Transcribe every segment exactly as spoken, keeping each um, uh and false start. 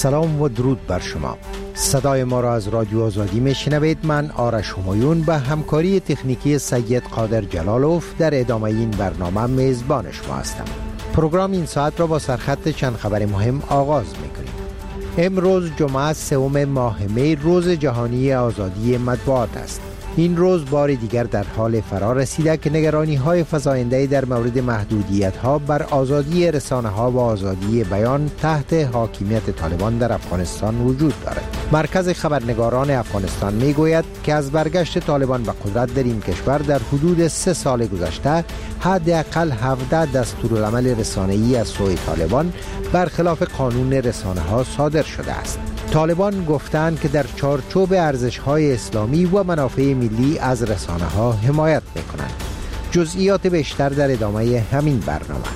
سلام و درود بر شما. صدای ما را از رادیو آزادی میشنوید. من آرش همایون به همکاری تکنیکی سید قادر جلالوف در ادامه این برنامه میزبان شما هستم. پروگرام این ساعت را با سرخط چند خبر مهم آغاز میکنیم. امروز جمعه سوم ماه می روز جهانی آزادی مطبوعات است. این روز بار دیگر در حال فرا رسیده که نگرانی های فزاینده در مورد محدودیت ها بر آزادی رسانه ها و آزادی بیان تحت حاکمیت طالبان در افغانستان وجود دارد. مرکز خبرنگاران افغانستان می گوید که از برگشت طالبان به قدرت در این کشور در حدود سه سال گذشته حداقل هفده دستورالعمل رسانه‌ای از سوی طالبان برخلاف قانون رسانه ها صادر شده است. طالبان گفتند که در چارچوب ارزش‌های اسلامی و منافع ملی از رسانه ها حمایت می‌کنند. جزئیات بیشتر در ادامه همین برنامه.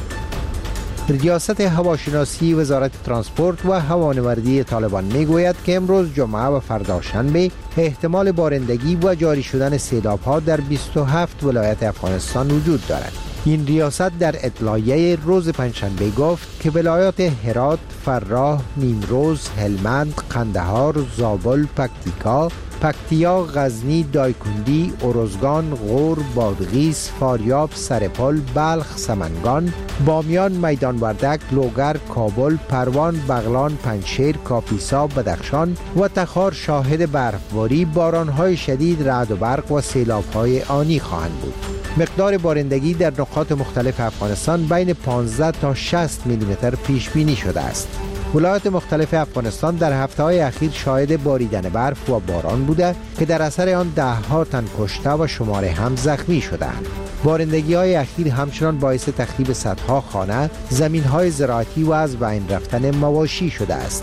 ریاست هواشناسی وزارت ترانسپورت و هوانوردی طالبان میگوید که امروز جمعه و فردا شنبه احتمال بارندگی و جاری شدن سیلاب‌ها در بیست و هفت ولایت افغانستان وجود دارد. این ریاست در اطلاعیه روز پنجشنبه گفت که ولایات هرات، فراه، نیمروز، هلمند، قندهار، زابل، پکتیکا، پکتیا، غزنی، دایکندی، ارزگان، غور، بادغیس، فاریاب، سرپل، بلخ، سمنگان، بامیان، میدان وردک، لوگر، کابل، پروان، بغلان، پنجشیر، کاپیسا، بدخشان و تخار شاهد برفباری، بارانهای شدید، رعد و برق و سیلاب‌های آنی خواهند بود. مقدار بارندگی در نقاط مختلف افغانستان بین پانزده تا شصت میلیمتر پیش بینی شده است. ولایات مختلف افغانستان در هفته‌های اخیر شاهد باریدن برف و باران بوده که در اثر آن ده ها تن کشته و شماره هم زخمی شدند. بارندگی‌های اخیر همچنان باعث تخریب صدها خانه، زمین‌های زراعتی و از بین رفتن مواشی شده است.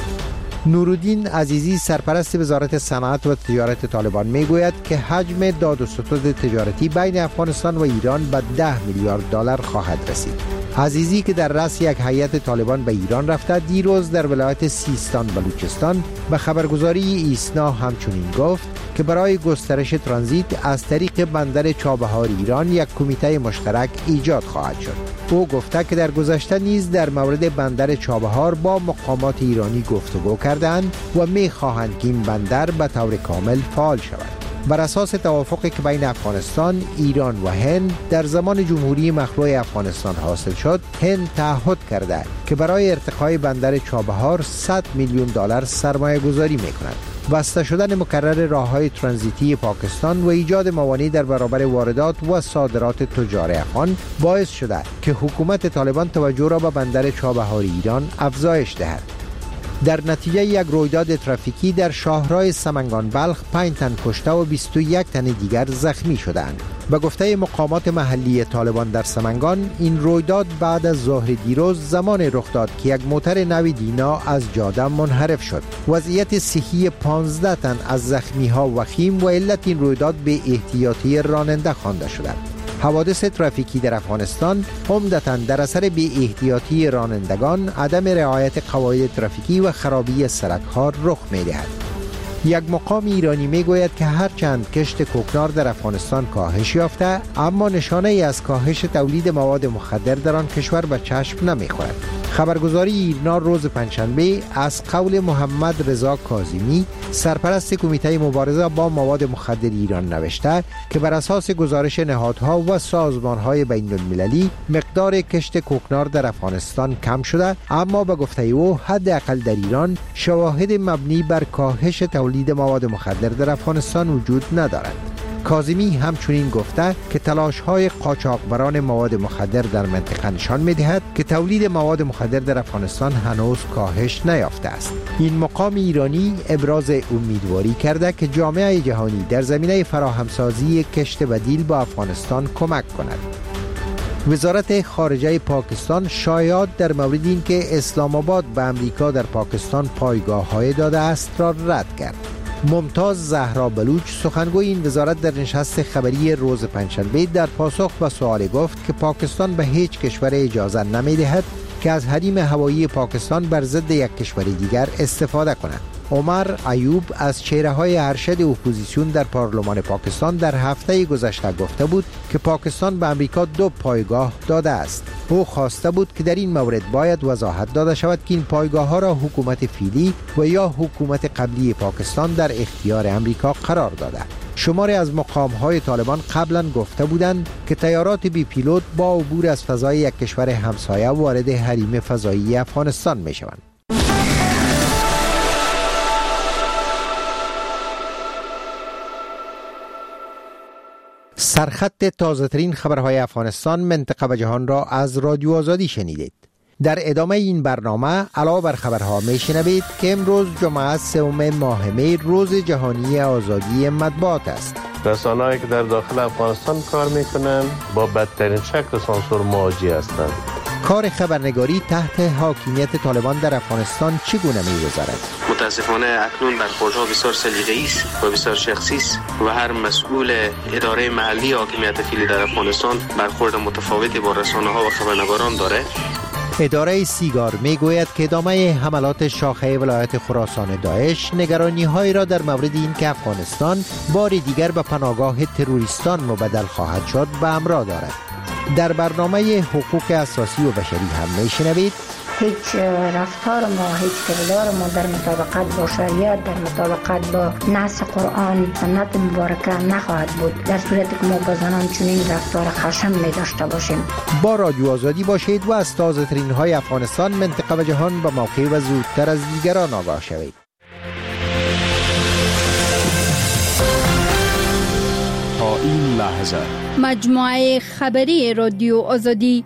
نورالدین عزیزی سرپرست وزارت صنعت و تجارت طالبان میگوید که حجم داد و ستد تجارتی بین افغانستان و ایران به ده میلیارد دلار خواهد رسید. عزیزی که در رأس یک هیئت طالبان به ایران رفته دیروز در ولایت سیستان بلوچستان به خبرگزاری ایسنا همچنین گفت که برای گسترش ترانزیت از طریق بندر چابهار ایران یک کمیته مشترک ایجاد خواهد شد. او گفته که در گذشته نیز در مورد بندر چابهار با مقامات ایرانی گفتگو کردند و می‌خواهند که این بندر به طور کامل فعال شود. بر اساس توافقی که بین افغانستان، ایران و هند در زمان جمهوری مخلوع افغانستان حاصل شد، هند تعهد کرده که برای ارتقای بندر چابهار صد میلیون دلار سرمایه گذاری می کند. بسته شدن مکرر راه‌های ترانزیتی پاکستان و ایجاد موانع در برابر واردات و صادرات تجار افغان باعث شده که حکومت طالبان توجه را به بندر چابهار ایران افزایش دهد. در نتیجه یک رویداد ترافیکی در شاهراه سمنگان بلخ پنج تن کشته و بیست و یک تن دیگر زخمی شدند. به گفته مقامات محلی طالبان در سمنگان، این رویداد بعد از ظهر دیروز زمان رخ داد که یک موتر نو دینا از جاده منحرف شد. وضعیت صحی پانزده تن از زخمی ها وخیم و علت این رویداد به احتیاطی راننده خوانده شده. حوادث ترافیکی در افغانستان عمدتاً در اثر بی احتیاطی رانندگان، عدم رعایت قواعد ترافیکی و خرابی سړک‌ها رخ می‌دهد. یک مقام ایرانی میگوید که هرچند کشت کوکنار در افغانستان کاهش یافته، اما نشانه ای از کاهش تولید مواد مخدر در آن کشور به چشم نمیخورد. خبرگزاری ایرنا روز پنجشنبه از قول محمد رضا کاظمی، سرپرست کمیته مبارزه با مواد مخدر ایران نوشته که بر اساس گزارش نهادها و سازمانهای بین المللی مقدار کشت کوکنار در افغانستان کم شده، اما به گفته او حداقل در ایران شواهد مبنی بر کاهش تولید مواد مخدر در افغانستان وجود ندارد. کاظمی همچنین گفته که تلاش‌های قاچاقبران مواد مخدر در منطقه نشان می‌دهد که تولید مواد مخدر در افغانستان هنوز کاهش نیافته است. این مقام ایرانی ابراز امیدواری کرده که جامعه جهانی در زمینه فراهمسازی کشت بدیل با افغانستان کمک کند. وزارت خارجه پاکستان شایعات در مورد اینکه اسلام آباد به امریکا در پاکستان پایگاه‌های داده است را رد کرد. ممتاز زهرا بلوچ سخنگوی این وزارت در نشست خبری روز پنجشنبه در پاسخ به سوال گفت که پاکستان به هیچ کشور اجازه نمی‌دهد که از حریم هوایی پاکستان بر ضد یک کشور دیگر استفاده کند. عمر ایوب از چهره‌های ارشد اپوزیسیون در پارلمان پاکستان در هفته گذشته گفته بود که پاکستان به امریکا دو پایگاه داده است. او خواسته بود که در این مورد باید وضاحت داده شود که این پایگاه‌ها را حکومت فعلی و یا حکومت قبلی پاکستان در اختیار امریکا قرار داده. شماری از مقام‌های طالبان قبلا گفته بودند که طیارات بی پیلوت با عبور از فضای یک کشور همسایه وارد حریم فضایی افغانستان می‌شوند. سرخط تازه‌ترین خبرهای افغانستان، منطقه و جهان را از رادیو آزادی شنیدید. در ادامه این برنامه علاوه بر خبرها میشنوید که امروز جمعه سوم ماه می روز جهانی آزادی مطبوعات است. رسانه‌ای که در داخل افغانستان کار میکنند با بدترین شکل سانسور مواجه هستند. کار خبرنگاری تحت حاکمیت طالبان در افغانستان چگونه می‌گذرد؟ متاسفانه اکنون برخوردها بسیار سلیقه‌ای است و بسیار شخصی است و هر مسئول اداره محلی حاکمیت فعلی در افغانستان برخورد متفاوتی با رسانه‌ها و خبرنگاران داره. اداره سیگار میگوید که ادامه حملات شاخه ولایت خراسان داعش نگرانی‌هایی را در مورد این که افغانستان بار دیگر به پناهگاه تروریستان مبدل خواهد شد به همراه دارد. در برنامه حقوق اساسی و بشری هم میشنوید هیچ رفتار ما، هیچ کردار ما در مطابقت با شریعت، در مطابقت با نص قرآن سنت مبارکه نخواهد بود در صورتی که ما با زنان چنین رفتار خشن می داشته باشیم. با رادیو آزادی باشید و از تازه ترین های افغانستان، منطقه و جهان به موقع و زودتر از دیگران آگاه شوید. تا این لحظه مجموعه خبری رادیو آزادی.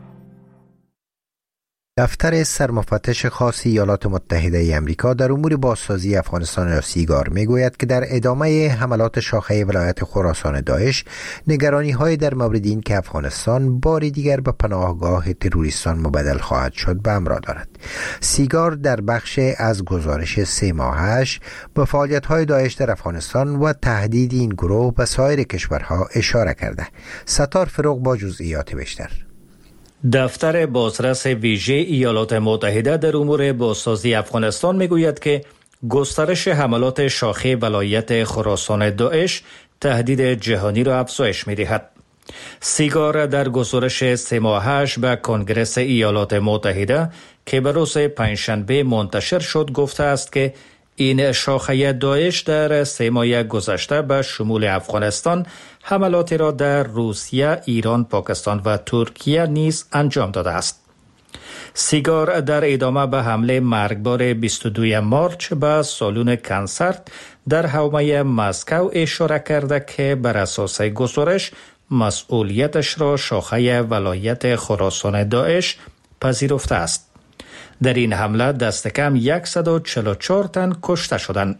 دفتر سرمفتش خاص ایالات متحده ای آمریکا در امور بازسازی افغانستان یا سیگار میگوید که در ادامه حملات شاخه ولایت خراسان داعش نگرانی‌های در مورد این که افغانستان بار دیگر به پناهگاه تروریستان مبدل خواهد شد به همراه دارد. سیگار در بخش از گزارش سه ماهش به فعالیت‌های داعش در افغانستان و تهدید این گروه به سایر کشورها اشاره کرده. ستار فروغ با جزئیات بیشتر. دفتر بازرس ویژه ایالات متحده در امور بازسازی افغانستان میگوید که گسترش حملات شاخه ولایت خراسان داعش تهدید جهانی را افزایش می‌دهد. سیگار در گزارش سه ماهش به کنگره ایالات متحده که به روز پنجشنبه منتشر شد گفته است که این شاخه داعش در سه ماه گذشته به شمول افغانستان حملاتی را در روسیه، ایران، پاکستان و ترکیه نیز انجام داده است. سیگار در ادامه به حمله مرگبار بیست و دو مارچ به سالن کنسرت در حومه مسکو اشاره کرده که بر اساس گزارش مسئولیتش را شاخه ولایت خراسان داعش پذیرفته است. در این حمله دست کم صد و چهل و چهار تن کشته شدند.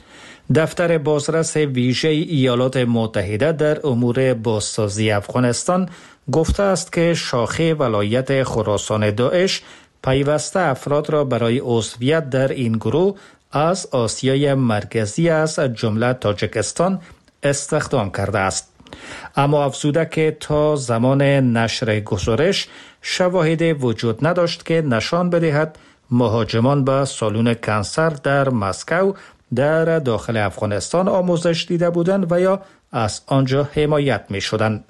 دفتر بازرس ویژه ایالات متحده در امور بازسازی افغانستان گفته است که شاخه ولایت خراسان داعش پیوسته افراد را برای عضویت در این گروه از آسیای مرکزی از جمله تاجیکستان استخدام کرده است. اما افزوده که تا زمان نشر گزارش شواهدی وجود نداشت که نشان بدهد مهاجمان به سالن کنسرت در مسکو در داخل افغانستان آموزش دیده بودند و یا از آنجا حمایت می شدند.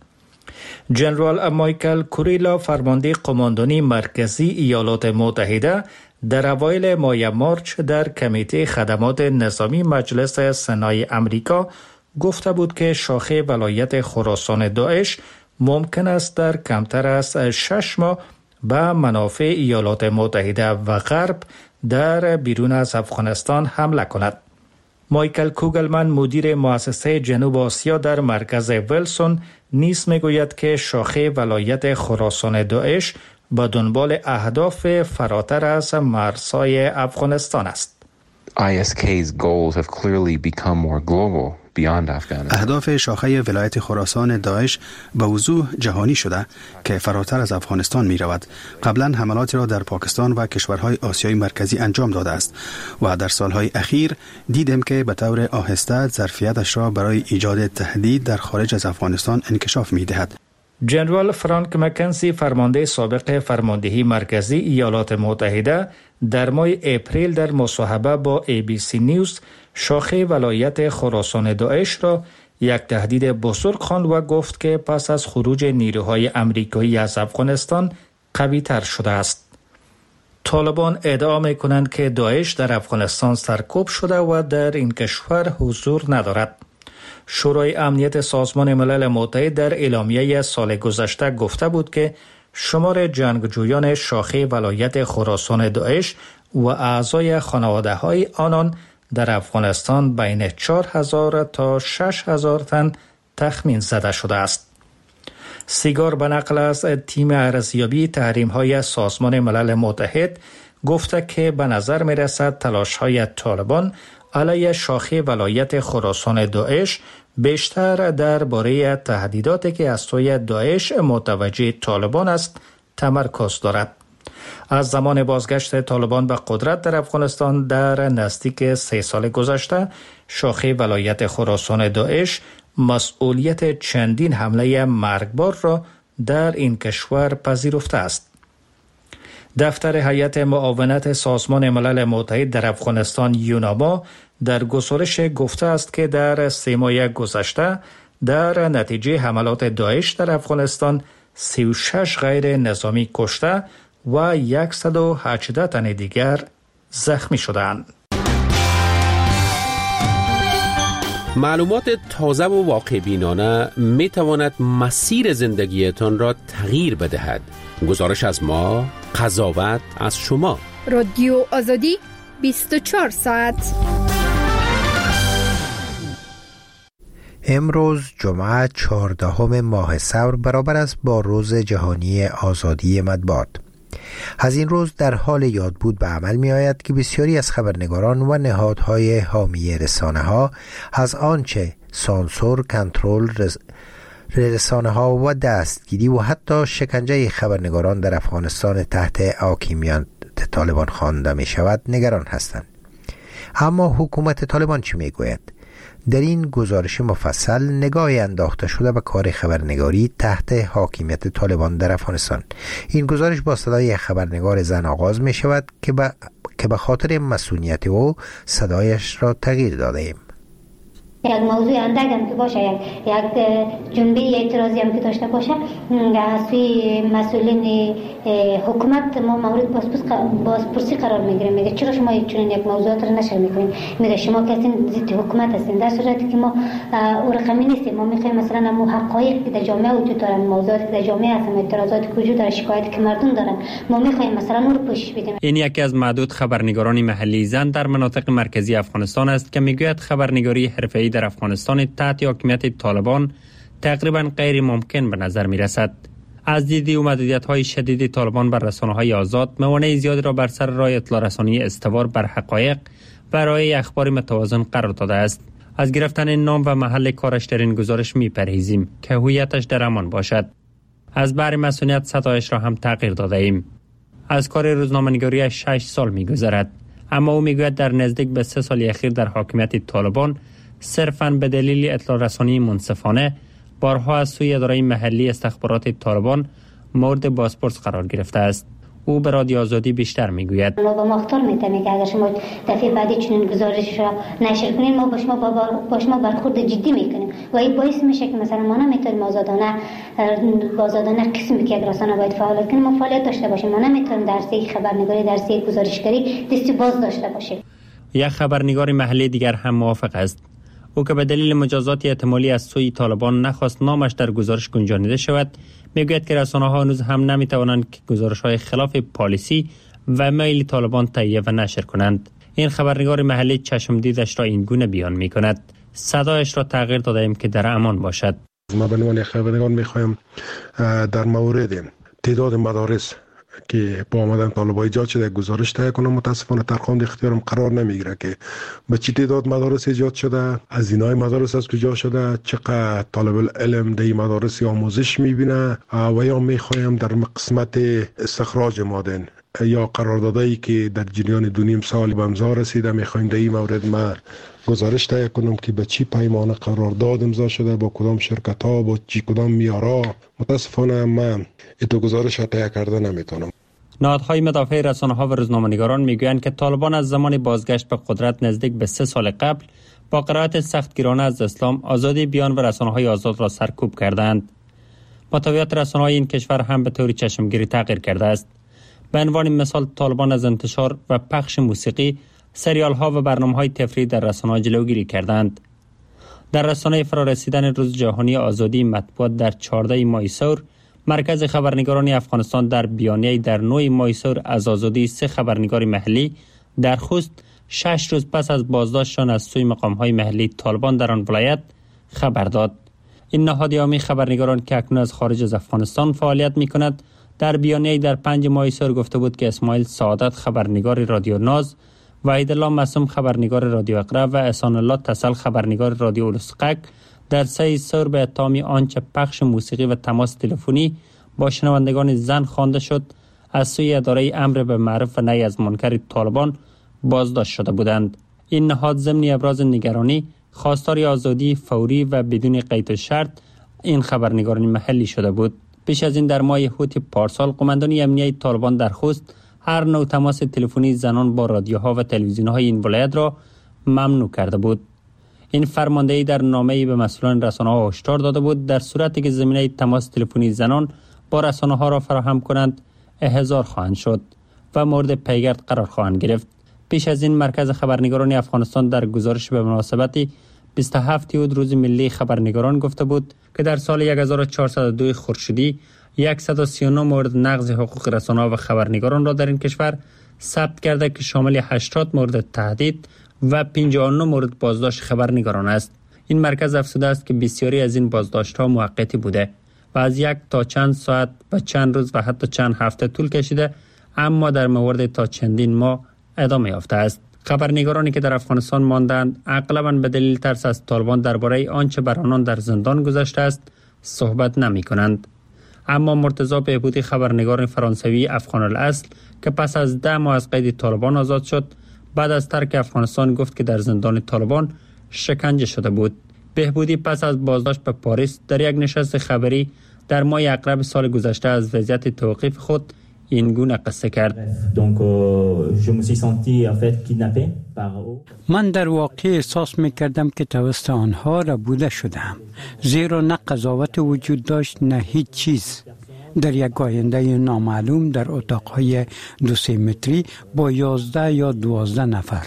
جنرال مایکل کوریلا فرمانده قماندانی مرکزی ایالات متحده در اوایل ماه مارچ در کمیته خدمات نظامی مجلس سنای امریکا گفته بود که شاخه ولایت خراسان داعش ممکن است در کمتر از شش ماه به منافع ایالات متحده و غرب در بیرون از افغانستان حمله کند. مایکل کوگلمن مدیر مؤسسه جنوب آسیا در مرکز ویلسون نیز میگوید که شاخه ولایت خراسان داعش به دنبال اهداف فراتر از مرزهای افغانستان است. آی اس کی's goals have clearly become more global beyond Afghanistan. اهداف شاخه ولایت خراسان داعش به وضوح جهانی شده که فراتر از افغانستان می رود. قبلا حملاتی را در پاکستان و کشورهای آسیای مرکزی انجام داده است و در سالهای اخیر دیدیم که به طور آهسته ظرفیتش را برای ایجاد تهدید در خارج از افغانستان انکشاف می دهد. جنرال فرانک مکنزی فرمانده سابق فرماندهی مرکزی ایالات متحده در ماه اپریل در مصاحبه با ای بی سی نیوز شاخه ولایت خراسان داعش را یک تهدید بزرگ خواند و گفت که پس از خروج نیروهای امریکایی از افغانستان قوی تر شده است. طالبان ادعا می کنند که داعش در افغانستان سرکوب شده و در این کشور حضور ندارد. شورای امنیت سازمان ملل متحد در اعلامیه سال گذشته گفته بود که شمار جنگجویان شاخه ولایت خراسان داعش و اعضای خانواده های آنان در افغانستان بین چهار هزار تا شش هزار تن تخمین زده شده است. سیگار به نقل از تیم ارزیابی تحریم های سازمان ملل متحد گفته که به نظر می رسد تلاش های طالبان علیه شاخه ولایت خراسان داعش بیشتر درباره تهدیداتی که از سوی داعش متوجه طالبان است تمرکز دارد. از زمان بازگشت طالبان به قدرت در افغانستان در نزدیک سه سال گذشته، شاخه ولایت خراسان داعش مسئولیت چندین حمله مرگبار را در این کشور پذیرفته است. دفتر هیئت معاونت سازمان ملل متحد در افغانستان یوناما در گزارش گفته است که در سه ماه گذشته در نتیجه حملات داعش در افغانستان سی و شش غیر نظامی کشته و صد و هجده تن دیگر زخمی شدند. معلومات تازه و واقع بینانه می تواند مسیر زندگیتان را تغییر بدهد. گزارش از ما، قضاوت از شما. رادیو آزادی بیست و چهار ساعت. امروز جمعه چهاردهم ماه ثور برابر است با روز جهانی آزادی مطبوعات. از این روز در حال یاد بود به عمل می آید که بسیاری از خبرنگاران و نهادهای حامی رسانه ها از آنچه سانسور، کنترل رسانه ها و دستگیری و حتی شکنجه خبرنگاران در افغانستان تحت حاکمیت طالبان خوانده می شود نگران هستند. اما حکومت طالبان چه می گوید؟ در این گزارش مفصل نگاهی انداخته شده به کار خبرنگاری تحت حاکمیت طالبان در افغانستان. این گزارش با صدای خبرنگار زن آغاز می شود که به که به خاطر مسئولیت او صدایش را تغییر داده ایم. یک موضوع اندک هم که باشه، یک یک جنبه اعتراضی هم که داشته باشه، از سوی مسئولین حکومت ما مورد بازپرسی قرار میگیریم. میگه چرا شما چنین یک موضوعات را نشر میکنین؟ میگه شما کسی ضد حکومت هستین، در صورتی که ما او رقمی نیستیم. ما میخوایم مثلا مو حقایق که در جامعه وجود دارن، موضوعاتی که در جامعه هستن، اعتراضاتی که وجود داره، شکایتی که مردم دارن، ما میخوایم مثلا اون رو پوشش بدیم. این یکی از معدود خبرنگاران محلی زن در مناطق مرکزی افغانستان است که میگوید خبرنگاری حرفه‌ای در افغانستان تحت حاکمیت طالبان تقریبا غیر ممکن به نظر می رسد. از دید او محدودیت‌های شدید طالبان بر رسانه‌های آزاد موانع زیادی را بر سر راه اطلاع رسانی استوار بر حقایق و ارائه اخبار متوازن قرار داده است. از گرفتن نام و محل کارش در این گزارش می پرهیزیم که هویتش در امان باشد. از بر مسئولیت ستایش را هم تغییر داده ایم. از کار روزنامه‌نگاری شش سال می گذرد، اما او می گوید در نزدیک به سه سال اخیر در حاکمیت طالبان صرفاً به دلیل اطلاع رسانی منصفانه بارها از سوی اداره محلی استخبارات طالبان مورد بازپرس قرار گرفته است. او به رادیو آزادی بیشتر میگوید: ما با مختار میتونیم که اگر شما دفعه بعدی چنین گزارش را نشر کنین، ما با شما با شما برخورد جدی میکنیم و این باعث میشه که مثلا ما نمیتونیم آزادانه آزادانه قسمی که یک رسانه باید فعالیت کنیم ما فعالیت داشته باشیم. ما نمیتونیم درسی خبرنگاری، درسی گزارشگری دستی باز داشته باشیم. یک خبرنگار محلی دیگر هم موافق است. او که به دلیل مجازات احتمالی از سوی طالبان نخواست نامش در گزارش گنجانیده شود، میگوید که رسانه‌ها هنوز هم نمیتوانند که گزارش‌های خلاف پالیسی و میل طالبان تهیه و نشر کنند. این خبرنگار محلی چشم دیدش را این گونه بیان میکند: صدایش را تغییر دادیم که در امان باشد. ما به عنوان خبرنگار میخوایم در مورد تعداد مدارس که با آمدن طالبان ایجاد شده گزارش تهیه کنم. متاسفانه در خوند اختیارم قرار نمیگیره که به چه تعداد مدارس ایجاد شده، از اینای مدارس از کجا شده، چقدر طالب العلم در مدارس آموزش میبینه و یا میخوایم در قسمت استخراج مادن یا قراردادایی که در جریان دو نیم سال به امضا رسیده، میخوایم در این مورد ما گزارش تهیه کنم که به چی پیمانه قرارداد امضا شده، با کدام شرکت ها، با چی کدام میارا. متاسفانه من ایتو گزارش تهیه کرده نمیتونم. نهادهای مدافع رسانه‌ها و روزنامه‌نگاران میگویند که طالبان از زمان بازگشت به قدرت نزدیک به سه سال قبل با قرائت سختگیرانه از اسلام آزادی بیان و رسانه‌های آزاد را سرکوب کردند. محتویات رسانه‌های این کشور هم به طور چشمگیری تغییر کرده است. به عنوان مثال طالبان از انتشار و پخش موسیقی، سریال‌ها و برنامه‌های تفریحی در رسانه‌ها جلوگیری کردند. در رسانه فرارسیدن روز جهانی آزادی مطبوعات در چهاردهم ماه سور، مرکز خبرنگاران افغانستان در بیانیه‌ای در نهم ماه سور از آزادی سه خبرنگار محلی در خوست شش روز پس از بازداشتشان از سوی مقام‌های محلی طالبان در آن ولایت خبر داد. این نهاد یامی خبرنگاران که اکنون از خارج از افغانستان فعالیت می‌کند در بیانیه‌ای در پنج ماه سور گفته بود که اسماعیل سعادت خبرنگار رادیو ناز، وحیدالله معصوم خبرنگار رادیو اقرا و احسان الله تسل خبرنگار رادیو الاسقک در سه سور به اتهام آنچه پخش موسیقی و تماس تلفنی با شنوندگان زن خوانده شد از سوی اداره امر به معروف و نهی از منکر طالبان بازداشت شده بودند. این نهاد ضمن ابراز نگرانی خواستار آزادی فوری و بدون قید و شرط این خبرنگاران محلی شده بود. پیش از این در ماه هوت پارسال قماندانی امنیتی طالبان در خوست هر نوع تماس تلفنی زنان با رادیوها و تلویزیون‌های این ولایت را ممنوع کرده بود. این فرماندهی در نامه‌ای به مسئولان رسانه‌ها هشدار داده بود در صورتی که زمینه تماس تلفنی زنان با رسانه‌ها را فراهم کنند احضار خواهند شد و مورد پیگرد قرار خواهند گرفت. پیش از این مرکز خبرنگاران افغانستان در گزارش به مناسبت بیست و هفتم تیر روز ملی خبرنگاران گفته بود که در سال هزار و چهارصد و دو خورشیدی صد و سی و نه مورد نقض حقوق رسانه‌ها و خبرنگاران را در این کشور ثبت کرده که شامل هشتاد مورد تهدید و پنجاه و نه مورد بازداشت خبرنگاران است. این مرکز افزوده است که بسیاری از این بازداشت‌ها موقتی بوده و از یک تا چند ساعت و چند روز و حتی چند هفته طول کشیده، اما در مورد تا چندین ماه ادامه یافته است. خبرنگارانی که در افغانستان ماندند اغلباً به دلیل ترس از طالبان درباره آنچه بر آنان در زندان گذشته است صحبت نمی کنند. اما مرتضی بهبودی خبرنگار فرانسوی افغان الاصل که پس از ده ماه از قید طالبان آزاد شد، بعد از ترک افغانستان گفت که در زندان طالبان شکنجه شده بود. بهبودی پس از بازداشت به پاریس در یک نشست خبری در ماه اقرب سال گذشته از وضعیت توقیف خود این گونه قصه کرد. من در واقع احساس میکردم که توسط آنها ربوده شدم، زیرا نه قضاوت وجود داشت نه هیچ چیز. در یک آینده نامعلوم در اتاقهای دو سه متری با یازده یا دوازده نفر.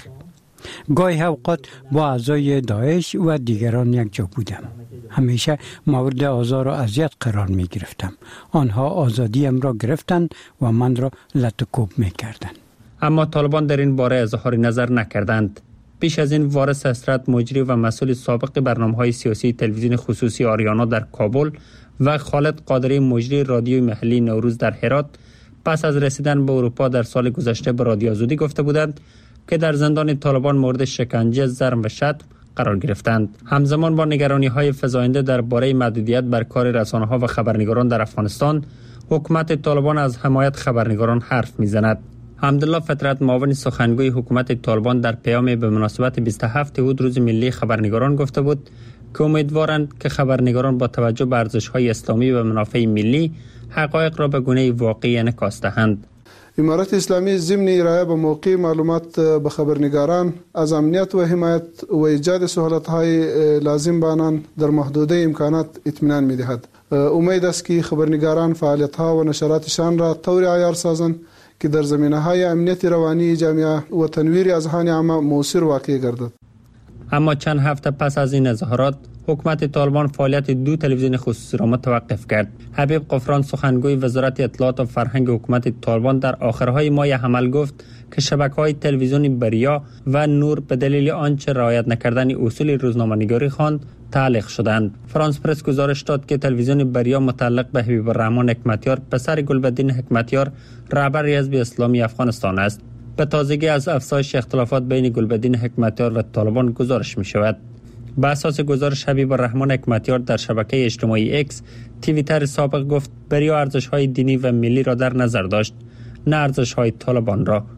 گاهی اوقات با اعضای داعش و دیگران یک جا بودم. همیشه مورد آزار و اذیت قرار می گرفتم. آنها آزادیم را گرفتند و من را لطکوب می کردند. اما طالبان در این باره اظهار نظر نکردند. پیش از این وارث اسرت مجری و مسئول سابق برنامه‌های سیاسی تلویزیون خصوصی آریانا در کابل و خالد قادری مجری رادیوی محلی نوروز در هرات پس از رسیدن به اروپا در سال گذشته به رادیو آزادی گفته بودند که در زندان طالبان مورد شکنجه، ضرب و شتم قرار گرفتند. همزمان با نگرانی‌های فزاینده درباره محدودیت بر کار رسانه‌ها و خبرنگاران در افغانستان، حکومت طالبان از حمایت خبرنگاران حرف می‌زند. حمدالله فطرت معاون سخنگوی حکومت طالبان در پیامی به مناسبت بیست و هفتم اود روز ملی خبرنگاران گفته بود که امیدوارند که خبرنگاران با توجه به ارزش‌های اسلامی و منافع ملی حقایق را به گونه واقعی انعکاس دهند. امارت اسلامی ضمن ارائه به موقع معلومات به خبرنگاران از امنیت و حمایت و ایجاد سهولت‌های لازم به آنان در محدوده امکانات اطمینان می‌دهد. امید است که خبرنگاران فعالیت‌ها و نشراتشان را طور عیار سازند که در زمینه‌های امنیت روانی جامعه و تنویر اذهان عامه مؤثر واقع گردد. اما چند هفته پس از این اظهارات، حکومت طالبان فعالیت دو تلویزیون خصوصی را متوقف کرد. حبیب قفران سخنگوی وزارت اطلاعات و فرهنگ حکومت طالبان در آخرهای ماه حمل گفت که شبکه‌های تلویزیونی بریا و نور به دلیل آنچه رعایت نکردن اصول روزنامه‌نگاری خواند تعلیق شدند. فرانس پرس گزارش داد که تلویزیون بریا متعلق به حبیب الرحمن حکمتیار پسر گلبدین حکمتیار رهبر حزب اسلامی افغانستان است. به تازگی از افزایش اختلافات بین گلبدین حکمتیار و طالبان گزارش می شود. به اساس گزارش حبیب الرحمن حکمتیار در شبکه اجتماعی اکس توییتر سابق گفت بریا ارزش‌های دینی و ملی را در نظر داشت، نه ارزش‌های طالبان را.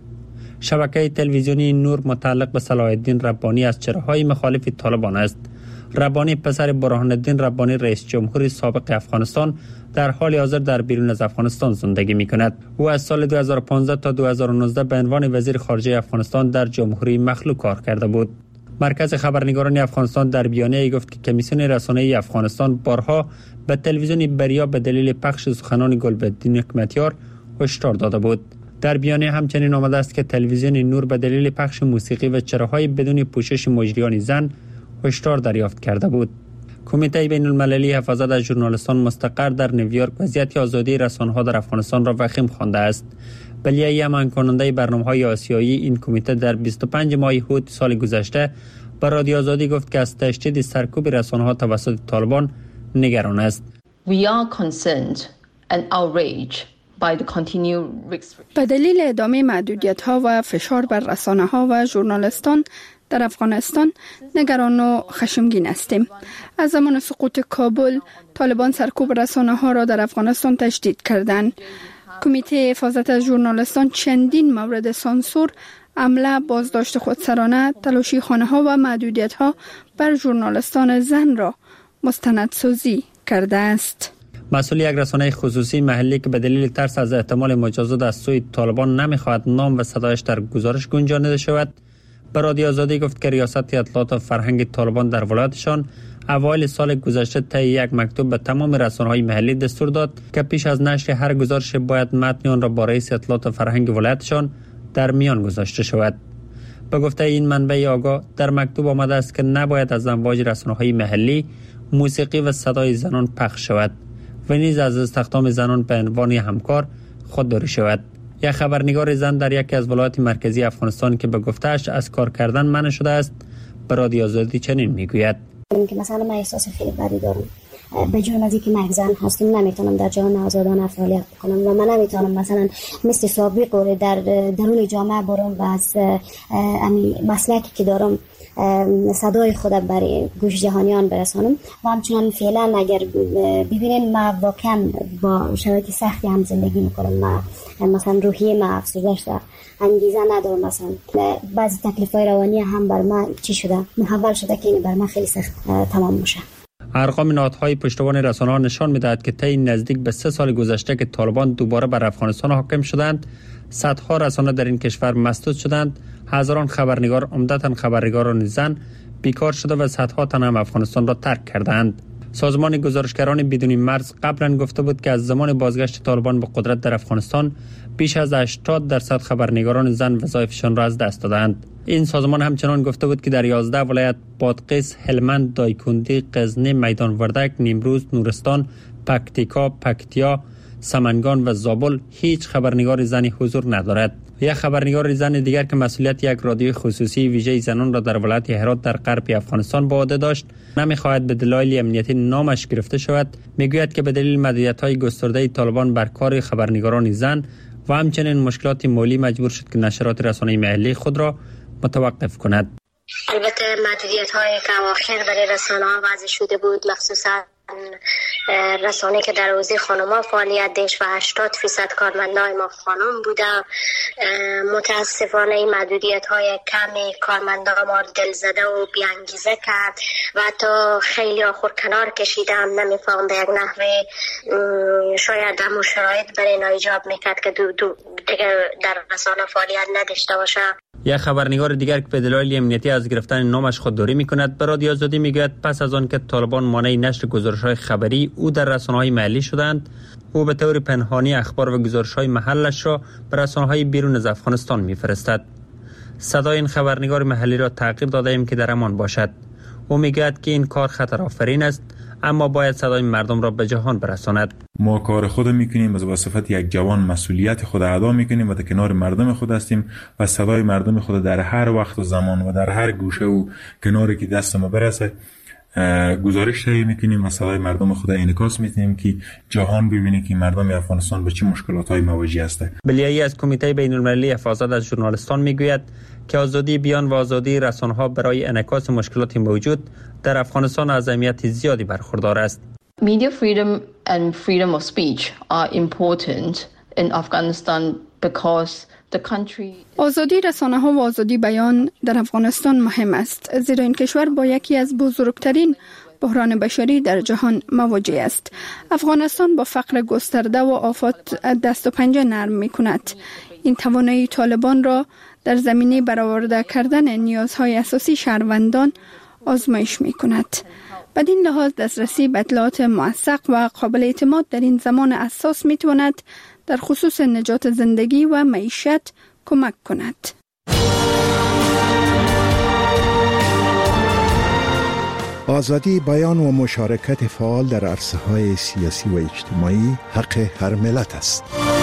شبکه تلویزیونی نور متعلق به صلاح الدین ربانی از چهره‌های مخالف طالبان است. ربانی پسر برهان الدین ربانی رئیس جمهور سابق افغانستان در حال حاضر در بیرون از افغانستان زندگی می‌کند. او از سال دو هزار و پانزده تا دو هزار و نوزده به عنوان وزیر خارجه افغانستان در جمهوری مخلوع کار کرده بود. مرکز خبرنگاران افغانستان در بیانیه‌ای گفت که کمیسیون رسانه‌ای افغانستان بارها به تلویزیون بریا به دلیل پخش سخنان گلبدین حکمتیار هشدار داده بود. در بیانیه همچنین آمده است که تلویزیون نور به دلیل پخش موسیقی و چراهای بدون پوشش مجریان زن هشدار دریافت کرده بود. کمیته بین المللی حفاظت از ژورنالیستان مستقر در نیویورک وضعیت آزادی رسانه‌ها در افغانستان را وخیم خوانده است. بلیه امان کننده برنامه‌های آسیایی این کمیته در بیست و پنجم ماه هوت سال گذشته به رادیو آزادی گفت که از تشدید سرکوب رسانه‌ها توسط طالبان نگران است. We are concerned and outraged by the continued restrictions. به دلیل ادامه محدودیت‌ها و فشار بر رسانه‌ها و ژورنالیستان در افغانستان نگران و خشمگین هستیم. از زمان سقوط کابل طالبان سرکوب رسانه‌ها را در افغانستان تشدید کردند. کمیته حفاظت از ژورنالیستان چندین مورد سانسور، حمله، بازداشت خودسرانه، تلاشی خانه‌ها و محدودیت‌ها بر ژورنالیستان زن را مستندسازی کرده است. مسئول یک رسانه خصوصی محلی که به دلیل ترس از احتمال مجازات از سوی طالبان نمی‌خواهد نام و صدایش در گزارش گنجانیده شود، به رادیو آزادی گفت که ریاست اطلاعات و فرهنگ طالبان در ولایتشان اوایل سال گذشته طی یک مکتوب به تمام رسانه‌های محلی دستور داد که پیش از نشر هر گزارش باید متن آن را با رئیس اطلاعات و فرهنگ ولایتشان در میان گذاشته شود. به گفته این منبع آگاه در مکتوب آمده است که نباید از امواج رسانه‌های محلی موسیقی و صدای زنان پخش شود و نیز از استخدام زنان به عنوان همکار خودداری شود. یک خبرنگار زن در یکی از ولایات مرکزی افغانستان که به گفته‌اش از کار کردن منع شده است به رادیو آزادی چنین میگوید: که مثلا من احساس خیلی بدی دارم، به جرم از اینکه من زن هستم نمیتونم در جهان آزادانه فعالیت کنم و من نمیتونم مثلا مثل سابق در درون جامعه برم و از مسلکی که دارم صدای خود برای گوش جهانیان برسانم. و همچنان فعلا اگر ببینین من واقعا با شرایط سختی هم زندگی میکنم، من مثلا روحیه من افسرده شده، انگیزه ندارم، مثلا بعضی تکلیف‌های روانی هم بر من چی شده محول شده که این بر من خیلی سخت تمام میشه. ارقام نهادهای پشتوان رسانه‌ها نشان می‌دهد که طی نزدیک به سه سال گذشته که طالبان دوباره بر افغانستان حاکم شدند، صدها رسانه در این کشور مسدود شدند، هزاران خبرنگار، عمدتاً خبرنگاران زن، بیکار شده و صدها تن هم افغانستان را ترک کردند. سازمان گزارشگران بدون مرز قبلا گفته بود که از زمان بازگشت طالبان به قدرت در افغانستان بیش از هشتاد درصد خبرنگاران زن وظایفشان را از دست دادند. این سازمان همچنان گفته بود که در یازده ولایت بادغیس، هلمند، دایکندی، غزنی، میدان وردک، نیمروز، نورستان، پکتیکا، پکتیا، سمنگان و زابل هیچ خبرنگار زنی حضور ندارد. یک خبرنگار زن دیگر که مسئولیت یک رادیو خصوصی ویژه زنان را در ولایت هرات در غرب افغانستان به عهده داشت، نمی‌خواهد به دلایل امنیتی نامش گرفته شود. میگوید که به دلیل محدودیت‌های گسترده طالبان بر کار خبرنگاران زن و همچنین مشکلات مالی مجبور شد که نشرات رسانه‌ای محلی خود را متوقف کند. البته محدودیت‌های که اواخر برای رسانه‌ها وضع شده بود، مخصوصاً رسانه که در حوزه خانم‌ها فعالیت داشت و هشتاد درصد کارمندای ما خانم بوده. متاسفانه این محدودیت‌های کم کارمندا ما دلزده و بی‌انگیزه کرد و حتی خیلی آخر کنار کشیدن، نمی‌فهم به یک نحوه شاید همون شرایط برای اینا ایجاب میکرد که دو دو دیگه در رسانه فعالیت نداشته باشه. یک خبرنگار دیگر که به دلایل امنیتی از گرفتن نامش خودداری میکند به رادیو آزادی میگوید پس از آن که طالبان مانع نشر گزارش‌های خبری او در رسانه‌های محلی شدند، او به طور پنهانی اخبار و گزارش‌های محلش را به رسانه‌های بیرون از افغانستان میفرستد. صدای این خبرنگار محلی را تغییر داده ایم که در امان باشد. او میگوید که این کار خطر آفرین است، اما باید صدای مردم را به جهان برساند. ما کار خود میکنیم، از واسطه یک جوان مسئولیت خود ادا میکنیم و در کنار مردم خود هستیم و صدای مردم خود در هر وقت و زمان و در هر گوشه و کناری که دست ما برسه گزارش تهیه میکنیم و صدای مردم خود انعکاس میدیم که جهان ببینه که مردم افغانستان به چه مشکلات‌های مواجه هستند. بلیایی از کمیته بین المللی حفاظت از ژورنالیستان میگوید که آزادی بیان و آزادی رسانه‌ها برای انعکاس مشکلات موجود در افغانستان از اهمیت زیادی برخوردار است. Media freedom and freedom of speech are important in Afghanistan because the country آزادی رسانه ها و آزادی بیان در افغانستان مهم است، زیرا این کشور با یکی از بزرگترین بحران بشری در جهان مواجه است. افغانستان با فقر گسترده و آفات دست و پنجه نرم می کند. این توانایی طالبان را در زمینه برآورده کردن نیازهای اساسی شهروندان آزمایش می کند. بدین لحاظ دسترسی به اطلاعات موثق و قابل اعتماد در این زمان اساس می تواند در خصوص نجات زندگی و معیشت کمک کند. آزادی بیان و مشارکت فعال در عرصه‌های سیاسی و اجتماعی حق هر ملت است.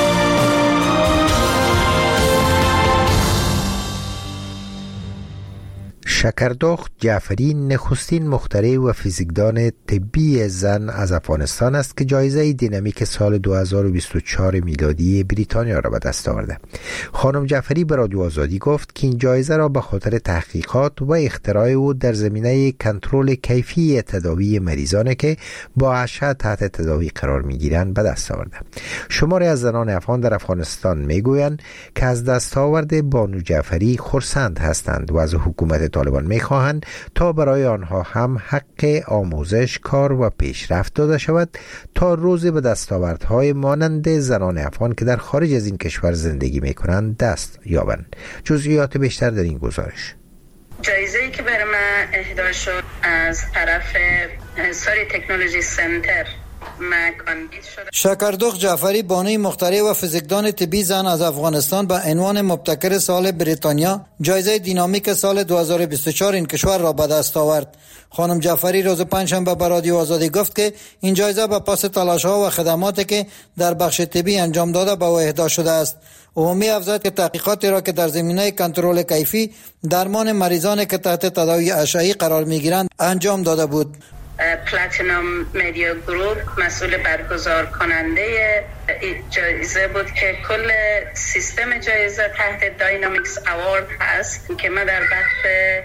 شکردخت جعفری نخستین مخترع و فیزیکدان طبی زن از افغانستان است که جایزه دینامیک سال دو هزار و بیست و چهار میلادی بریتانیا را به دست آورده. خانم جعفری به رادیو آزادی گفت که این جایزه را به خاطر تحقیقات و اختراع او در زمینه کنترل کیفی تداوی مریضانی که با اشعه تحت تداوی قرار میگیرند به دست آورده. شماری از زنان افغان در افغانستان میگویند که از دستاورد بانو جعفری خرسند هستند و از حکومت طالبان میخواهند تا برای آنها هم حق آموزش، کار و پیشرفت داده شود تا روزی به دستاوردهای مانند زنان افغان که در خارج از این کشور زندگی میکنند دست یابند. جزئیات بیشتر در این گزارش. جایزه‌ای که برای من اهدا شد از طرف ساری تکنولوژی سنتر شکردخت جعفری بانوی مخترع و فیزیکدان طبی زن از افغانستان به عنوان مبتکر سال بریتانیا جایزه دینامیک سال دو هزار و بیست و چهار این کشور را به دست آورد. خانم جعفری روز پنجشنبه به رادیو آزادی گفت که این جایزه به پس تلاش‌ها و خدماتی که در بخش طبی انجام داده به او اهدا شده است. عمومی افزود که تحقیقاتی را که در زمینه کنترل کیفی درمان مریضانی که تحت تداوی اشعه‌ای قرار می‌گیرند انجام داده بود. پلاتینوم مدیا گروپ مسئول برگزار کننده جایزه بود که کل سیستم جایزه تحت داینامیکس اوارد هست که من در بخش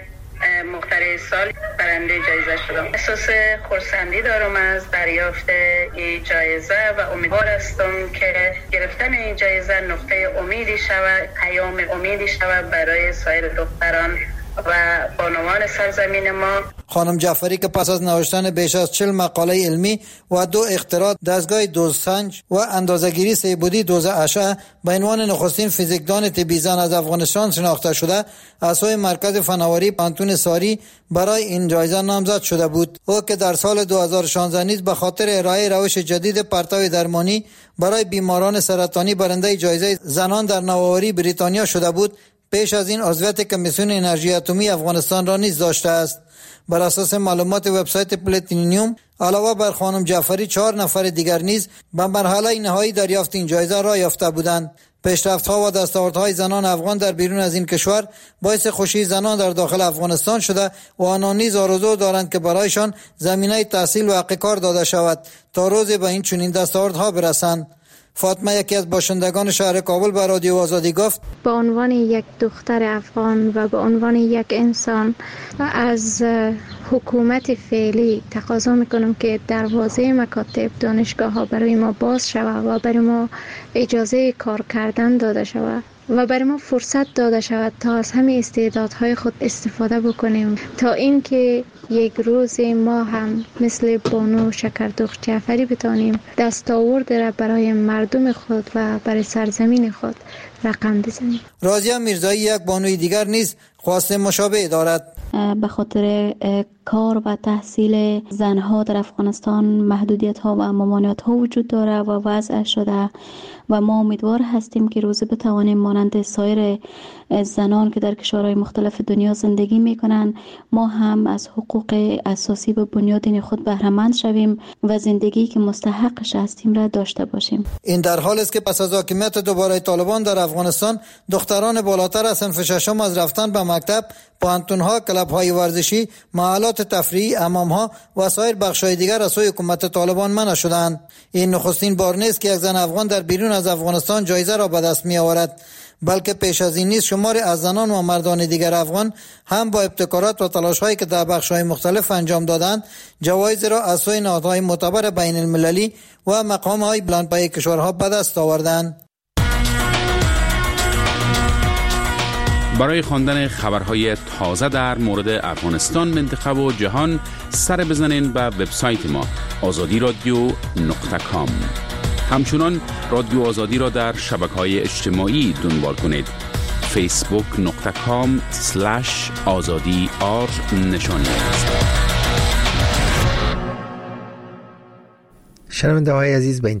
مخترع سال برنده جایزه شدم. احساس خرسندی دارم از دریافت این جایزه و امیدوار هستم که گرفتن این جایزه نقطه امیدی شود، پیام امیدی شود برای سایر دختران و بانوان سرزمین ما. خانم جعفری که پس از نوشتن بیش از چهل مقاله علمی و دو اختراع دستگاه دوزسنج و اندازه‌گیری سه‌بعدی دوز اشعه به عنوان نخستین فیزیکدان طبی زن از افغانستان شناخته شده، از سوی مرکز فناوری پانتون ساری برای این جایزه نامزد شده بود. او که در سال دو هزار و شانزده نیز به خاطر ارائه روش جدید پرتو درمانی برای بیماران سرطانی برنده جایزه زنان در نوآوری بریتانیا شده بود، پیش از این عضویت کمیسیون انرژی اتمی افغانستان را نیز داشته است. بر اساس معلومات وبسایت پلاتینیوم علاوه بر خانم جعفری چهار نفر دیگر نیز به مرحله نهایی دریافت این جایزه را یافته بودند. پیشرفت‌ها و دستاوردهای زنان افغان در بیرون از این کشور باعث خوشی زنان در داخل افغانستان شده و آنان نیز آرزو دارند که برایشان زمینه تحصیل و حق کار داده شود تا روزی به این چنین دستاوردها برسند. فاطمه یکی از باشندگان شهر کابل به رادیو آزادی گفت به عنوان یک دختر افغان و به عنوان یک انسان از حکومت فعلی تقاضا میکنم که دروازه مکاتب دانشگاه ها برای ما باز شود و برای ما اجازه کار کردن داده شود و برای ما فرصت داده شود تا از همه استعدادهای خود استفاده بکنیم تا اینکه یک روز ما هم مثل بانو شکردخت جعفری بتانیم دستاورد را برای مردم خود و برای سرزمین خود رقم بزنیم. راضیه میرزایی یک بانوی دیگر نیز خواست مشابه دارد. به خاطر کار و تحصیل زنها در افغانستان محدودیت ها و ممانعت ها وجود داره و وضع شده و ما امیدوار هستیم که روزی بتوانیم مانند سایر زنان که در کشورهای مختلف دنیا زندگی میکنن ما هم از حقوق اساسی به بنیاد خود بهره مند شویم و زندگی که مستحقش هستیم را داشته باشیم. این در حالی است که پس از حاکمیت دوباره طالبان در افغانستان دختران بالاتر از صنف ششم از رفتن به مکتب، پانتون‌ها، کلب‌های ورزشی، محلات تفریحی، حمام‌ها و سایر بخش‌های دیگر از سوی حکومت طالبان منع شدند. این نخستین بار نیست که یک زن افغان در بیرون از افغانستان جایزه را به دست می‌آورد، بلکه پیش از این نیز شماری از زنان و مردان دیگر افغان هم با ابتکارات و تلاش‌هایی که در بخش‌های مختلف انجام دادند جوایز را از سوی نهادهای معتبر بین‌المللی و مقام‌های بلندپایه کشورها به دست آوردند. برای خواندن خبرهای تازه در مورد افغانستان، منطقه و جهان سر بزنین به وبسایت ما آزادی رادیو نقطه کام. همچنان رادیو آزادی را در شبکه‌های اجتماعی دنبال کنید. فیسبوک نقطه کام سلش آزادی آر نشانی است. شنونده های عزیز، به